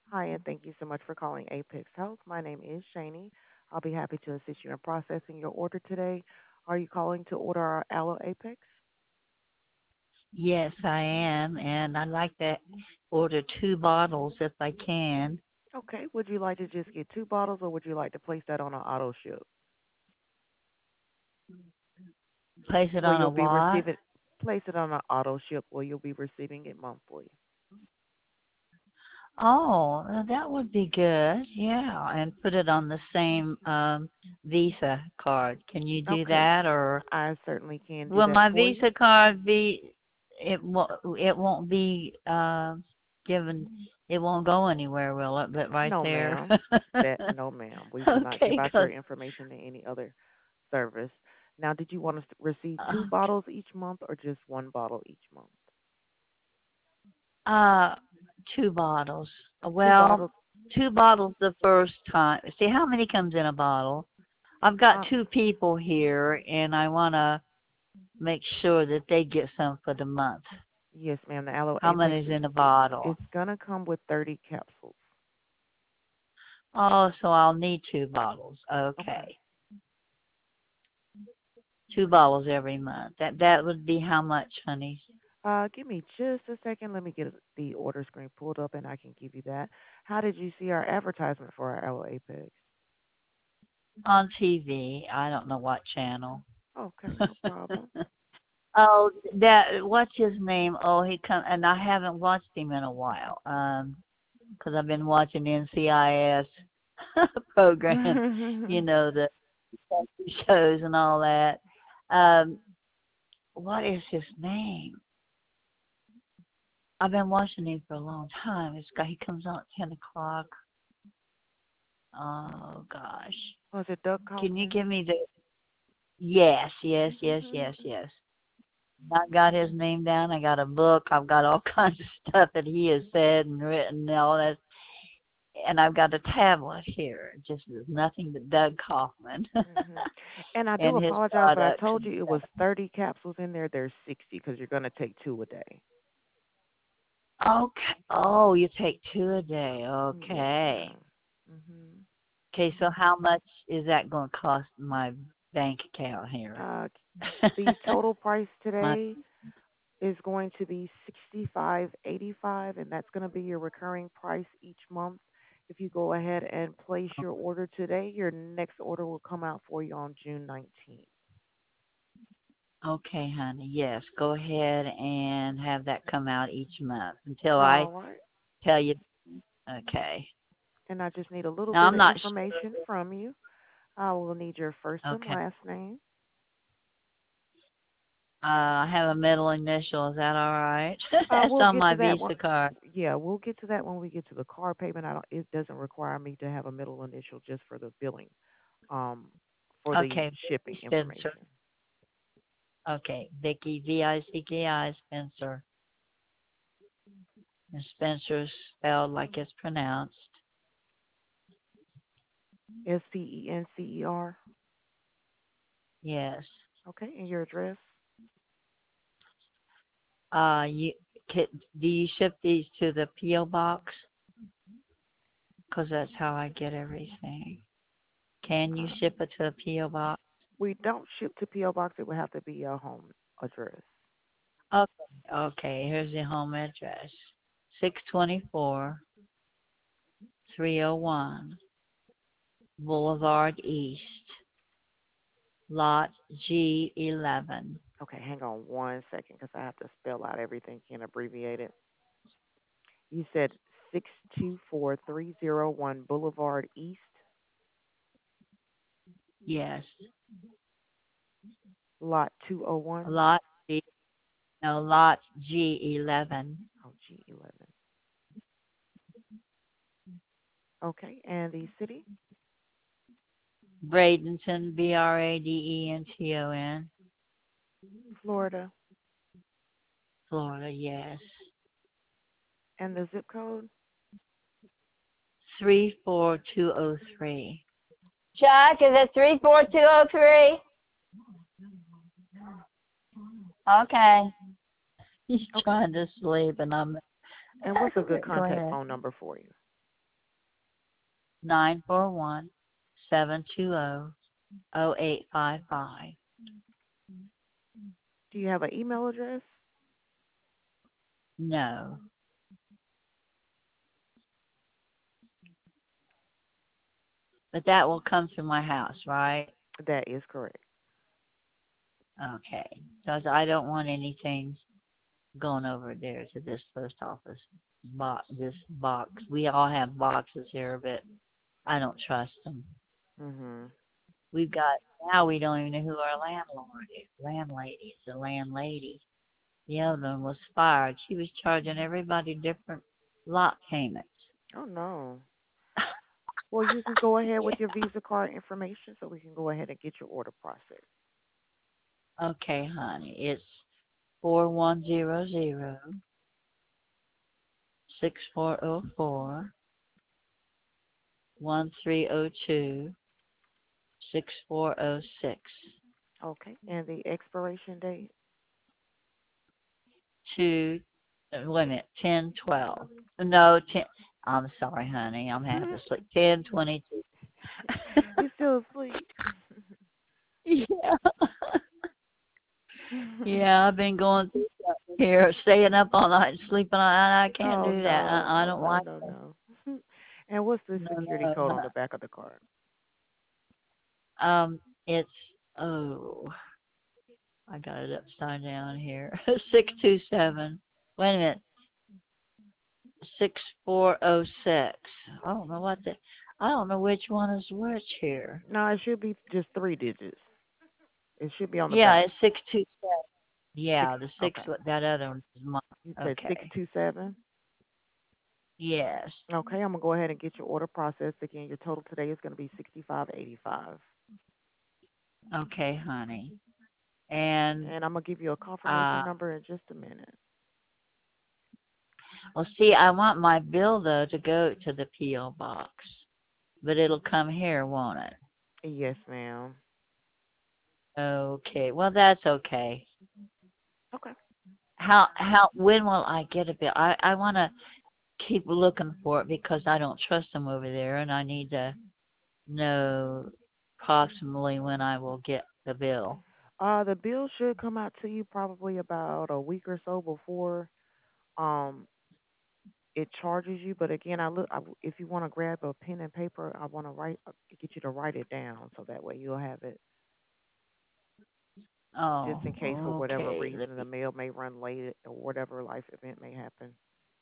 Hi, and thank you so much for calling Apex Health. My name is Shani. I'll be happy to assist you in processing your order today. Are you calling to order our Aloe Apex? Yes, I am, and I'd like to order 2 bottles if I can. Okay. Would you like to just get 2 bottles, or would you like to place that on an auto ship Place it where on you'll a be what? receiving? Place it on an auto ship where you'll be receiving it monthly. Oh, that would be good. Yeah, and put it on the same Visa card. Can you do Okay. that, or I certainly can do will that my for you. Visa card be? It won't be given. It won't go anywhere, will it? But right No, there. ma'am. That no, ma'am. We will not give Okay, out your 'cause information to any other service. Now, did you want us to receive two uh, bottles each month or just 1 bottle each month? uh, 2 bottles. Two Well, bottles. 2 bottles the first time. See how many comes in a bottle? I've got Uh, 2 people here, and I want to make sure that they get some for the month. yes, ma'am. The Aloe How Apex many's is in a bottle? it's gonna come with 30 capsules. Oh, so I'll need 2 bottles. Okay. Okay, 2 bottles every month. That would be how much, honey? Give me just a second. Let me get the order screen pulled up, and I can give you that. How did you see our advertisement for our Aloe Apex? On TV. I don't know what channel. Okay, no problem. Oh, that what's his name? Oh, he come and I haven't watched him in a while. Because I've been watching NCIS program, the shows and all that. Um, what is his name? I've been watching him for a long time. He comes on at 10 o'clock. Oh gosh, Was it Doug can you Kaufman? give me the? Yes, yes, yes, yes, yes. I got his name down. I got a book. I've got all kinds of stuff that he has said and written and all that. And I've got a tablet here. Just nothing but Doug Kaufman hmm And I do and his apologize, but I products told and you it was stuff. 30 capsules in there. There's 60 because you're going to take two a day. Okay. Oh, you take 2 a day. Yes, Okay. ma'am. hmm Okay, so how much is that going to cost my bank account here? Uh, the total price my today is going to be 65.85, and that's going to be your recurring price each month. If you go ahead and place your order today, your next order will come out for you on June 19th. Okay, honey. Yes, go ahead and have that come out each month until I All right. tell you. Okay. And I just need a little Now bit I'm of not sure. information from you. I will need your first and Okay. last name. I have a middle initial. Is that all right? That's We'll on get my to that one. Visa card. Yeah, we'll get to that when we get to the car payment. I don't. It doesn't require me to have a middle initial just for the billing, um, for the Okay, shipping Vicky Spencer. information. Okay, Vicky Vicki Spencer. And Spencer's spelled like it's pronounced. Spencer. Yes. Okay, and your address. You do you ship these to the PO box? Because that's how I get everything. Can you Uh, ship it to a PO box? we don't ship to PO box. It would have to be a home address. Okay. Okay. Here's the home address: 624 301 Boulevard East, Lot G11. Okay, hang on 1 second because I have to spell out everything and abbreviate it. You said 624301 Boulevard East, Yes. Lot 201. Lot G. No, Lot G11. Oh, G11. Okay, and the city, Bradenton, Bradenton. Florida, Florida, yes. and the zip code. 34203. Chuck, is it 34203? Okay. He's Okay, trying to sleep, and I'm and what's a good go contact ahead. phone number for you? 941-720-0855. Do you have an email address? No, but that will come to my house, right? That is correct. Okay, because I don't want anything going over there to this post office box. This box, we all have boxes here, but I don't trust them. Mhm. We've got now we don't even know who our landlord is. Landlady is the landlady. The other one was fired. She was charging everybody different lot payments. Oh no. Well, you can go ahead Yeah. with your Visa card information so we can go ahead and get your order processed. Okay, honey. It's 4100-6404-1302-6406 Okay. And the expiration date? to wait a minute, 10/12. No, 10. I'm sorry, honey. I'm half asleep. 10/22. You still asleep? Yeah. Yeah, I've been going through something here, staying up all night, sleeping all night. I can't Oh do that. no. I Oh don't no, like no, that. no. And what's the No, security no, code on no. the back of the card? It's oh, I got it upside down here. 627. Wait a minute. 6406. I don't know what the. I don't know which one is which here. No, it should be just 3 digits. It should be on the Yeah, back. it's 627. Six. Yeah, the six. Okay. That other one is mine. You said six Okay. two seven. Yes. Okay, I'm gonna go ahead and get your order processed again. Your total today is gonna be 65.85, Okay, honey. And and I'm gonna give you a confirmation uh, number in just a minute. well, see, I want my bill though to go to the PO box, but it'll come here, won't it? Yes, ma'am. Okay. Well, that's okay. Okay. When will I get a bill? I want to keep looking for it because I don't trust them over there, and I need to know approximately when I will get the bill. The bill should come out to you probably about a week or so before um it charges you. But again, if you want to grab a pen and paper, I want to get you to write it down so that way you'll have it just Oh, in case for whatever okay. reason the mail may run late or whatever life event may happen.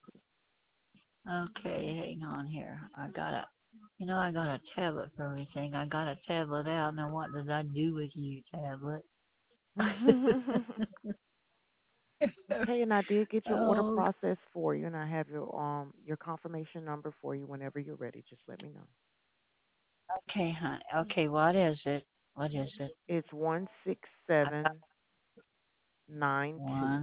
Okay, hang on here. I got a tablet for everything. I got a tablet out. Now, what did I do with you, tablet? Okay, and I did get your order Oh, process for you, and I have your confirmation number for you whenever you're ready. Just let me know. okay, honey. Okay, what is it? What is it? It's one six I got seven nine two.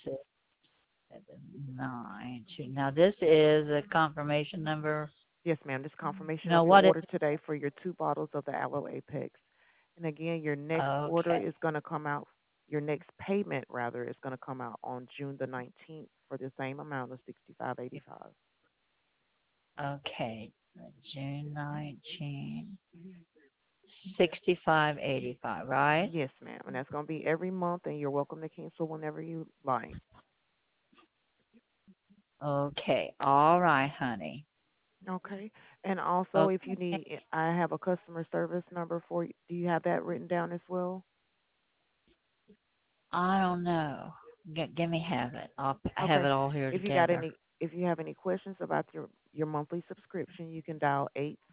1792. Now, this is a confirmation number. Yes, ma'am. This confirmation No, of your what is order today for your 2 bottles of the Aloe Apex. And again, your next order Okay. is going to come out. Your next payment, rather, is going to come out on June the 19th for the same amount of 65.85. Okay. June 19, 6585, right? Yes, ma'am. And that's going to be every month, and you're welcome to cancel whenever you like. Okay. All right, honey. Okay. And also, if you Okay. need, I have a customer service number for you. Do you have that written down as well? I don't know. Give me have it. I have Okay. it all here If you got together. any, if you have any questions about your monthly subscription, you can dial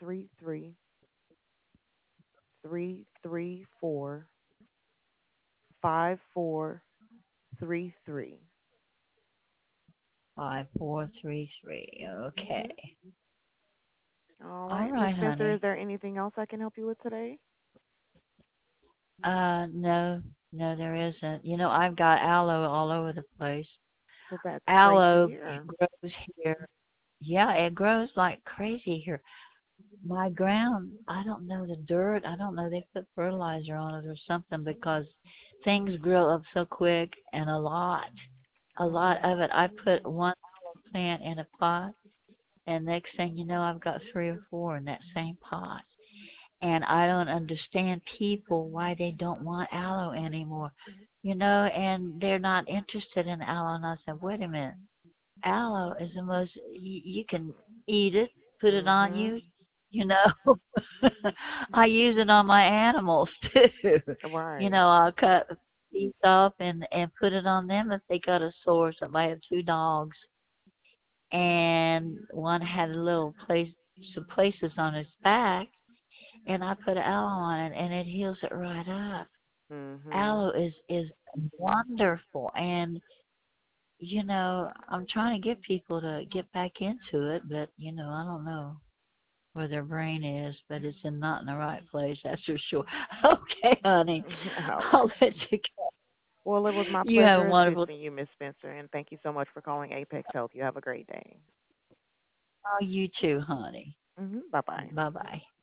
833-334-5433. 5433. Okay. Mhm. All All right, Miss right, Spencer. Is honey. there anything else I can help you with today? No, no, there isn't. I've got aloe all over the place. Well, that's great to Aloe hear. grows here. Yeah, it grows like crazy here. My ground, I don't know the dirt. I don't know. They put fertilizer on it or something because things grow up so quick and a lot Oh. of it. I put one aloe plant in a pot and next thing you know, I've got 3 or 4 in that same pot. And I don't understand people why they don't want aloe anymore, and they're not interested in aloe. And I said, wait a minute, aloe is the most, you can eat it, put it on Mhm. you, you know. I use it on my animals too. Right. I'll cut a piece off and put it on them if they got a sore. So I have 2 dogs, and one had a little some places on his back, and I put aloe on it, and it heals it right up. Mhm. Aloe is wonderful, and I'm trying to get people to get back into it, but I don't know where their brain is, but it's not in the right place, that's for sure. Okay, honey, All I'll right. let you go. Well, it was my You have a pleasure wonderful. assisting you, Miss Spencer, and thank you so much for calling Apex Health. You have a great day. Oh, you too, honey. Bye bye. Bye bye.